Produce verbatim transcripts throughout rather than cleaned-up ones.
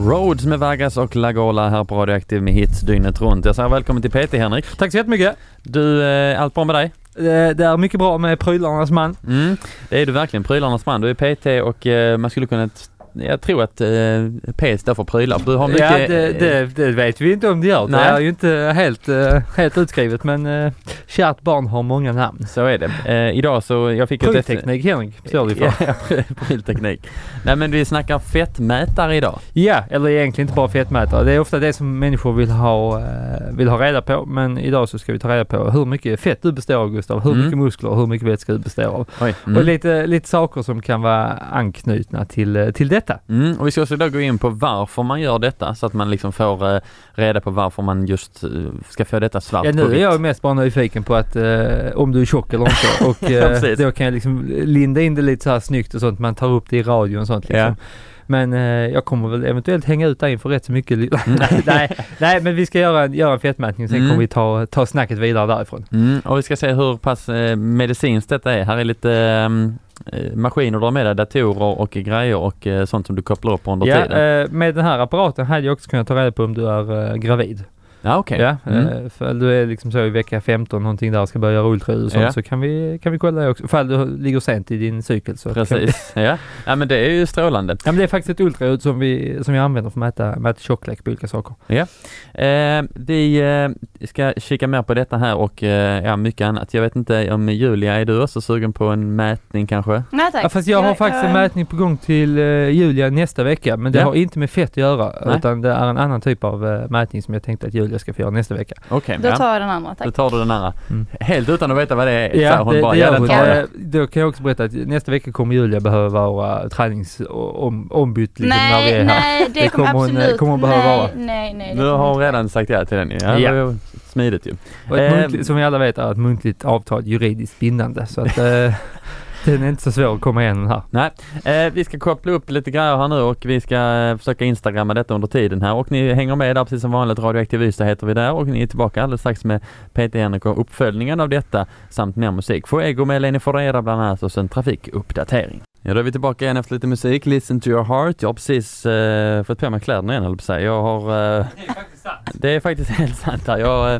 Roads med Vargas och Lagola här på Radioaktiv med hits dygnet runt. Jag säger välkommen till P T, Henrik. Tack så jättemycket. Du, eh, allt bra med dig? Det, det är mycket bra med prylarnas man. Mm, det är du verkligen, prylarnas man. Du är P T och eh, man skulle kunna... T- jag tror att eh, P står för prylar. Du har mycket... Ja, det, det, det vet vi inte om det gör. Nej. Det är ju inte helt, uh, helt utskrivet, men uh, kärt barn har många namn. Så är det. Eh, idag så jag fick... Prylteknik, Henrik, står det för. Ja, prylteknik. Nej, men vi snackar fettmätare idag. Ja, eller egentligen inte bara fettmätare. Det är ofta det som människor vill ha, uh, vill ha reda på, men idag så ska vi ta reda på hur mycket fett du består av, Gustav. Hur mm. mycket muskler och hur mycket vätska du består av. Oj. Mm. Och lite, lite saker som kan vara anknutna till, till detta. Mm, och vi ska också då gå in på varför man gör detta så att man liksom får uh, reda på varför man just uh, ska få detta svart ja, på nu vitt. är jag mest bara nyfiken på att uh, om du är tjock eller inte och uh, ja, då kan jag liksom linda in det lite så här snyggt och sånt, man tar upp det i radio och sånt liksom. Ja. Men eh, jag kommer väl eventuellt hänga ut där inför rätt så mycket. nej, nej, men vi ska göra, göra en fettmätning, sen mm. kommer vi ta, ta snacket vidare därifrån. Mm. Och vi ska se hur pass eh, medicinskt detta är. Här är lite eh, maskiner du har med dig, datorer och grejer och eh, sånt som du kopplar upp under ja, tiden. Eh, med den här apparaten hade jag också kunnat ta reda på om du är eh, gravid. Ja, okej. Okay. Ja, mm. För du är liksom så i vecka femton någonting där ska börja göra ultraljud och sånt, ja. Så kan vi, kan vi kolla det också. För du ligger sent i din cykel. Så precis, vi... ja. Ja, men det är ju strålande. Ja, men det är faktiskt ett ultraljud som vi, som vi använder för att mäta, mäta tjocklek på olika saker. Ja. Eh, vi eh, ska kika mer på detta här och eh, ja, mycket annat. Jag vet inte om Julia, är du också sugen på en mätning kanske? Nej tack. Ja, fast jag har jag, faktiskt jag... en mätning på gång till uh, Julia nästa vecka, men det ja. har inte med fett att göra. Nej. Utan det är en annan typ av uh, mätning som jag tänkte att Julia ska få göra nästa vecka. Okay, då ja. tar jag den andra, tack. Då tar du den andra. Mm. Helt utan att veta vad det är. Ja, hon det, bara, det ja, gör den hon. tar Äh, då kan jag också berätta att nästa vecka kommer Julia behöva vara träningsombytt liksom, nej, när vi är här. Nej, det, det kommer absolut. Hon, kommer hon behöva nej, vara. Nej, nej. Du har redan sagt ja till den. Ja, ja. Det är smidigt ju. Och ett muntligt, som vi alla vet är ett muntligt avtal juridiskt bindande. Så att... Äh, den är inte så svår att komma igenom här. Nej, eh, vi ska koppla upp lite grejer här nu och vi ska eh, försöka instagramma detta under tiden här. Och ni hänger med där precis som vanligt. Radioaktiv Ystad heter vi där och ni är tillbaka alldeles strax med P T Henrik och uppföljningen av detta samt mer musik. Fuego med Leni Forera bland annat och sen trafikuppdatering. Ja, då är vi tillbaka igen efter lite musik. Listen to your heart. Jag har precis eh, fått på mig kläderna igen, höll på att säga. Jag har... Eh, det är faktiskt sant. Det är faktiskt helt sant här. Jag... Eh,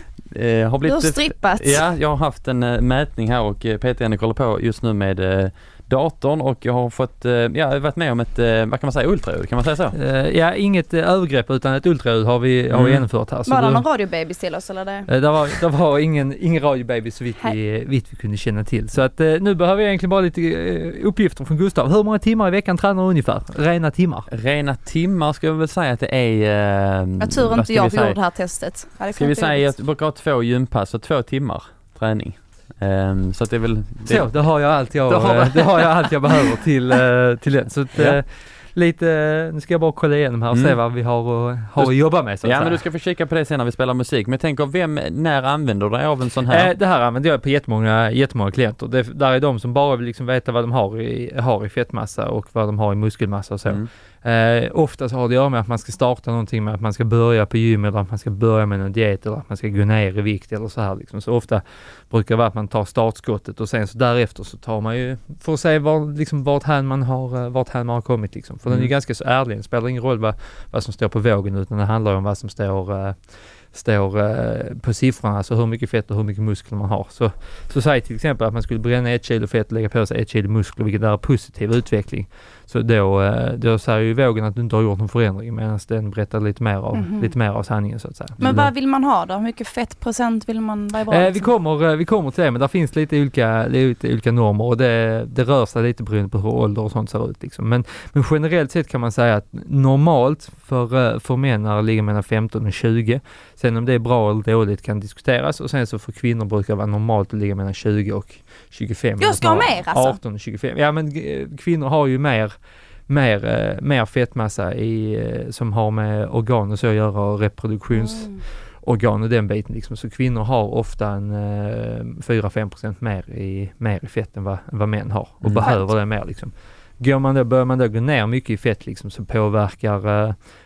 Eh, har blivit, du har strippat. Ja, jag har haft en uh, mätning här och uh, P T N håller på just nu med uh, datorn och jag har fått, uh, ja, jag har varit med om ett, uh, vad kan man säga, ultraljud, kan man säga så? Uh, ja, inget uh, övergrepp utan ett ultraljud har vi, mm. har vi genomfört här. Så var det du, någon radiobabys till oss eller det? Uh, det var, det var ingen, ingen radiobabys så vitt vi, vitt vi kunde känna till. Så att uh, nu behöver jag egentligen bara lite uh, uppgifter från Gustav. Hur många timmar i veckan tränar du ungefär? Rena timmar? Rena timmar ska jag väl säga att det är... Uh, jag tror inte jag gjorde det här testet. Ska vi säga att jag brukar ha två gympass och två timmar träning. Um, så att det är väl... Det, så, det har jag allt jag, har... det har jag allt jag behöver till, uh, till den. Så att, ja. uh, lite, nu ska jag bara kolla igenom här och mm. se vad vi har, har att jobba med. Så att ja, säga. Men du ska få kika på det sen när vi spelar musik. Men jag tänker, vem, när använder du dig av en sån här? Eh, det här använder jag på jättemånga, jättemånga klienter. Det, där är de som bara vill liksom veta vad de har i, har i fettmassa och vad de har i muskelmassa och så. Mm. Eh, ofta så har det att göra med att man ska starta någonting med att man ska börja på gym eller att man ska börja med en diet eller att man ska gå ner i vikt eller så här liksom. Så ofta brukar det vara att man tar startskottet och sen så därefter så tar man ju för att se var, liksom, vart här man har, vart här man har kommit liksom. För mm. den är ju ganska så ärlig. Det spelar ingen roll vad, vad som står på vågen utan det handlar om vad som står eh, står eh, på siffrorna, alltså hur mycket fett och hur mycket muskler man har. Så, så säg till exempel att man skulle bränna ett kilo fett och lägga på sig ett kilo muskler, vilket är positiv utveckling. Så då, eh, då säger ju vågen att du inte har gjort någon förändring medan den berättar lite mer av, mm-hmm. lite mer av sanningen så att säga. Men vad vill man ha då? Hur mycket fettprocent vill man vara bra? Eh, vi, kommer, vi kommer till det, men där finns lite olika, lite olika normer och det, det rör sig lite beroende på hur ålder och sånt ser ut. Liksom. Men, men generellt sett kan man säga att normalt för, för män är det ligger mellan femton och tjugo. Sen om det är bra eller dåligt kan diskuteras och sen så för kvinnor brukar det vara normalt att ligga mellan tjugo och tjugofem. Jag ska ha mer alltså? arton och tjugofem. Ja men kvinnor har ju mer mer, eh, mer fettmassa i, eh, som har med organ och så att göra och reproduktionsorgan mm. och den biten liksom. Så kvinnor har ofta en eh, fyra till fem procent mer i, mer i fett än vad, vad män har och mm. behöver det mer liksom. Går man då, börjar man då gå ner mycket i fett liksom, så påverkar, uh,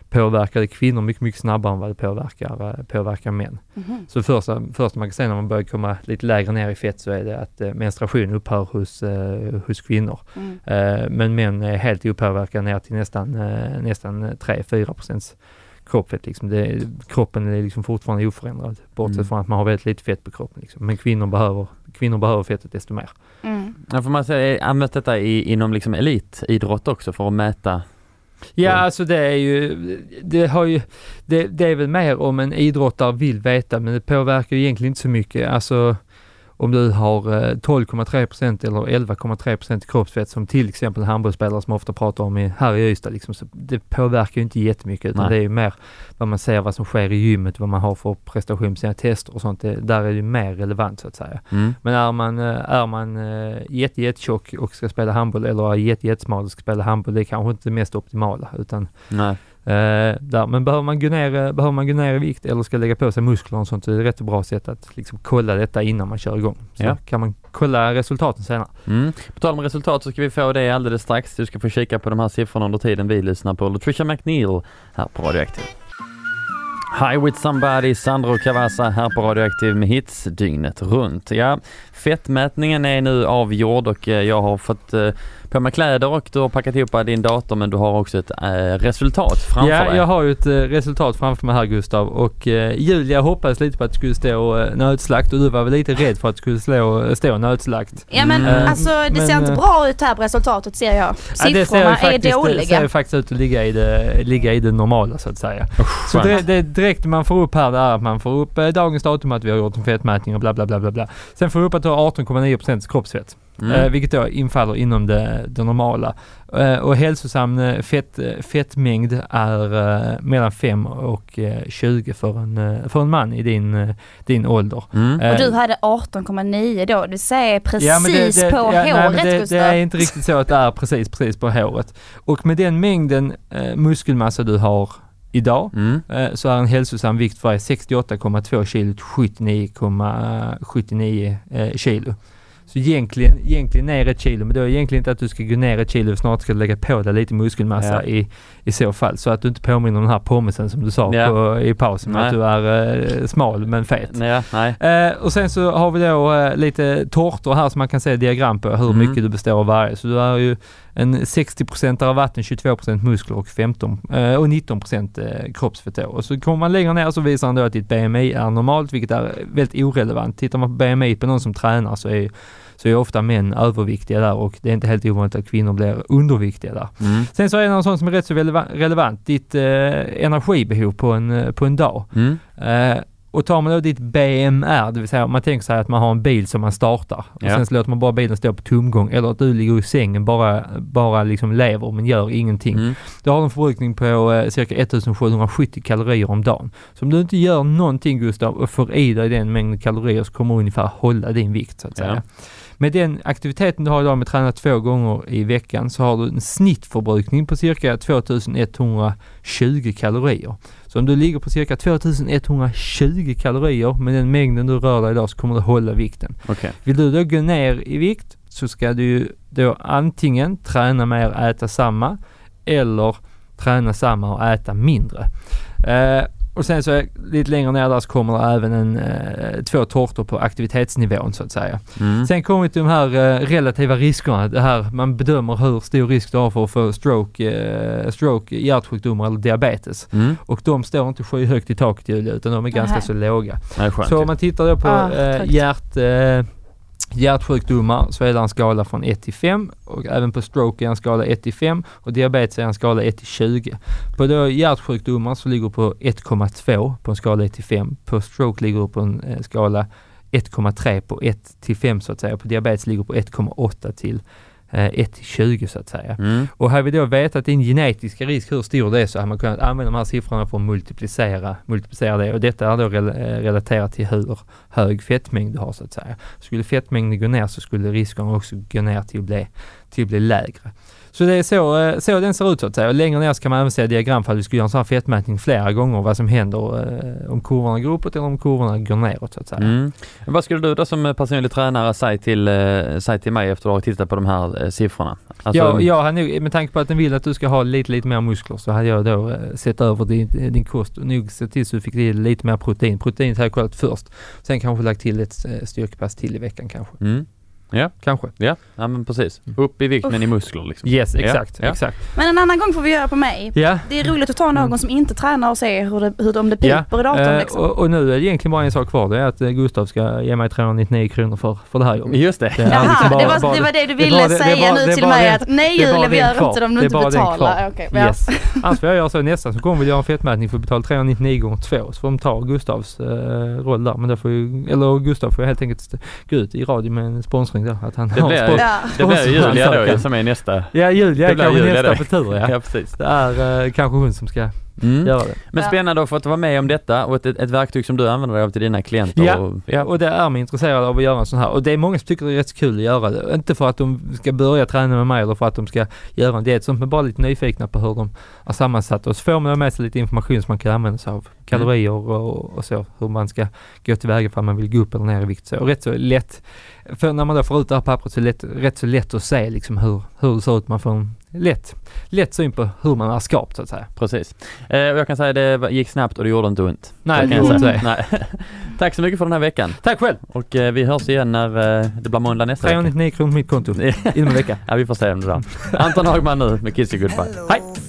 påverkar det kvinnor mycket, mycket snabbare än vad det påverkar, påverkar män. Mhm. Så första, första man kan säga när man börjar komma lite lägre ner i fett så är det att eh, menstruation upphör hos, eh, hos kvinnor. Mm. Eh, men män är helt opåverkade ner till nästan, eh, nästan tre till fyra procent kroppfett. Liksom. Det, kroppen är liksom fortfarande oförändrad, bortsett Mm. från att man har väldigt lite fett på kroppen. Liksom. Men kvinnor behöver, kvinnor behöver fettet desto mer. Mm. Ja, får man säga, används detta i, inom liksom elitidrott också för att mäta? Ja, Mm. alltså det är ju, det har ju, det, det är väl mer om en idrottare vill veta, men det påverkar ju egentligen inte så mycket. Alltså om du har tolv komma tre procent eller elva komma tre procent kroppsfett som till exempel handbollsspelare som ofta pratar om i, här i Ystad, liksom, så det påverkar ju inte jättemycket, utan Nej. det är ju mer vad man ser, vad som sker i gymmet, vad man har för prestation på sina tester och sånt. Det, där är det mer relevant så att säga. Mm. Men är man, är man jätte, jättetjock och ska spela handboll, eller är jätte, jättesmal och ska spela handboll, det är kanske inte det mest optimala, utan Nej. Eh, där. Men behöver man, gå ner, behöver man gå ner i vikt eller ska lägga på sig muskler och sånt, så är det ett rätt bra sätt att liksom kolla detta innan man kör igång. Så Ja. kan man kolla resultaten senare. Mm. På tal om resultat så ska vi få det alldeles strax. Du ska få kika på de här siffrorna under tiden vi lyssnar på Latricia McNeil här på Radioaktiv. Hi with somebody, Sandro Cavazza här på Radioaktiv med hits dygnet runt. Ja, fettmätningen är nu avgjord och jag har fått eh, på mig kläder och du har packat ihop din dator, men du har också ett eh, resultat framför Ja, dig. jag har ju ett eh, resultat framför mig här, Gustav, och eh, Julia hoppades lite på att det skulle stå eh, nödslakt, och du var väl lite rädd för att det skulle slå, stå nödslakt. Ja men Mm. alltså det Men, ser inte eh, bra ut här på resultatet, ser jag. Ja, det ser ju Siffrorna är faktiskt, det dåliga. ser ju faktiskt ut att ligga i det, ligga i det normala så att säga. Usch, Så skönt. det, det direkt man får upp här, det är att man får upp eh, dagens datum att vi har gjort en fettmätning och bla bla bla bla bla. Sen får du upp att du har arton komma nio procent kroppsfett. Mm. Eh, vilket då infaller inom det, det normala. Eh, och hälsosam eh, fett, eh, fettmängd är eh, mellan fem och tjugo för en, eh, för en man i din, eh, din ålder. Mm. Eh, Och du hade arton komma nio då, det säger precis ja, men det, det, på ja, nej, håret, men det, Gustav. det är inte riktigt så att det är precis, precis på håret. Och med den mängden eh, muskelmassa du har idag, Mm. eh, så är en hälsosam vikt för dig sextioåtta komma två kilo till sjuttionio komma sjuttionio eh, kilo. Så egentligen, egentligen ner ett kilo, men då är egentligen inte att du ska gå ner ett kilo, snart ska du lägga på dig lite muskelmassa Ja. i, i så fall, så att du inte påminner om den här pommesen som du sa Ja. på, i pausen, Nej. att du är eh, smal men fet. Nej, nej. Eh, och sen så har vi då eh, lite tårtor här som man kan se diagram på hur Mm. mycket du består av varje. Så du är ju en sextio procent av vatten, tjugotvå procent muskler och, femton, eh, och nitton procent eh, kroppsfett. Och så kommer man längre ner så visar han då att ditt B M I är normalt, vilket är väldigt orelevant. Tittar man på B M I på någon som tränar så är, så är ofta män överviktiga där, och det är inte helt ovanligt att kvinnor blir underviktiga där. Mm. Sen så är det någon sån som är rätt så releva- relevant, ditt eh, energibehov på en, eh, på en dag. Mm. Eh, och tar man då ditt B M R, det vill säga man tänker sig att man har en bil som man startar och Ja. sen så låter man bara bilen stå på tomgång, eller att du ligger i sängen bara, bara liksom lever men gör ingenting. Mm. Då har du en förbrukning på eh, cirka sjuttonhundrasjuttio kalorier om dagen. Så om du inte gör någonting, Gustav, och får i dig den mängden kalorier, så kommer du ungefär hålla din vikt så att säga. Ja. Med den aktiviteten du har idag med att träna två gånger i veckan, så har du en snittförbrukning på cirka tvåtusenetthundratjugo kalorier. Så om du ligger på cirka tvåtusenetthundratjugo kalorier med den mängden du rör dig idag, så kommer du hålla vikten. Okej. Vill du då gå ner i vikt, så ska du då antingen träna mer, äta samma, eller träna samma och äta mindre. Eh, och sen så lite längre ner där så kommer det även en, eh, två tårtor på aktivitetsnivån så att säga. Mm. Sen kommer vi till de här eh, relativa riskerna. Det här man bedömer hur stor risk du har för att få stroke, eh, stroke, hjärtsjukdomar eller diabetes. Mm. Och de står inte skyhögt i taket, Julia, utan de är ganska Nähä. så låga. Det är skönt. Så om man tittar då på Ah, eh, tryggt. hjärt, eh, hjärtsjukdomar, så är det en skala från ett till fem, och även på stroke är en skala ett till fem, och diabetes är en skala ett till tjugo. På då hjärtsjukdomar så ligger på ett komma två på en skala ett till fem. På stroke ligger på en eh, skala ett komma tre på ett till fem så att säga. På diabetes ligger på ett komma åtta till eh, ett till tjugo så att säga. Mm. Och har vi då vetat din genetiska risk hur stor det är, så har man kunnat använda de här siffrorna för att multiplicera, multiplicera det. Och detta är då rel- eh, relaterat till hur hög fettmängd du har så att säga. Skulle fettmängden gå ner, så skulle risken också gå ner till att bli, till att bli lägre. Så det är så, så den ser ut så att säga. Och längre ner så kan man även se diagram för att vi ska göra en sån här fettmätning flera gånger. Vad som händer eh, om kurvorna går uppåt eller om kurvorna går neråt så att säga. Mm. Vad skulle du då som personlig tränare säga till, eh, säga till mig efter att ha tittat på de här eh, siffrorna? Alltså, ja, jag hade nog, med tanke på att den vill att du ska ha lite, lite mer muskler så hade jag då eh, sett över din, din kost och nog sett till så du fick i lite mer protein. Proteinet hade jag kollat först. Sen kanske lagt till ett eh, styrkepass till i veckan kanske. Mm. Ja, kanske. Ja, ja men precis. Upp i vikt men i muskler liksom. Yes, exakt, ja. exakt. Men en annan gång får vi göra på mig. Ja. Det är roligt att ta någon mm. som inte tränar och se hur, det, hur de det piper ja. i datorn uh, liksom. och, och nu är det egentligen bara en sak kvar. Det är att Gustav ska ge mig trehundranittionio kronor för, för det här jobbet. Just det. det Jaha, liksom bara, det, var, bara, det var det du ville det, det säga bara, nu till mig den, att nej Julia, vi gör inte om du inte betalar. Okay, ja. Yes. Annars får jag göra så nästa så kommer vi göra en fettmätning för att betala trehundranittionio gånger två så får de ta Gustavs uh, roll där. Men då får ju, eller Gustav får helt enkelt gå ut i radio med en sponsring där. Att han det har blir, spons- ja. det blir Julia då som är nästa. Ja, Julia är kanske nästa det. På tur. Ja. Ja, precis. Det är uh, kanske hon som ska mm. göra det. Men spännande att få vara med om detta och ett, ett verktyg som du använder dig av till dina klienter. Ja, och, ja. och det är mig intresserad av att göra en sån här. Och det är många som tycker det är rätt kul att göra det. Inte för att de ska börja träna med mig eller för att de ska göra en diet. Sånt men bara lite nyfikna på hur de har sammansatt. Och så får man med sig lite information som man kan använda sig av. Kalorier och, och så. Hur man ska gå tillväga för att man vill gå upp eller ner i vikt. Så rätt så lätt. För när man då får ut det här pappret så är det lätt, rätt så lätt att se liksom hur, hur det ser ut. Man får en lätt, lätt syn på hur man är skapt så att säga. Precis. Eh, och jag kan säga att det gick snabbt och det gjorde inte ont. Nej, det gjorde inte det. Nej. Tack så mycket för den här veckan. Tack själv. Och eh, vi hörs igen när eh, det blir måndag nästa vecka. trehundranittionio kronor på mitt konto inom en vecka. Ja, vi får se om det där. Anton Hagman nu med Kiss You Goodbye. Hej!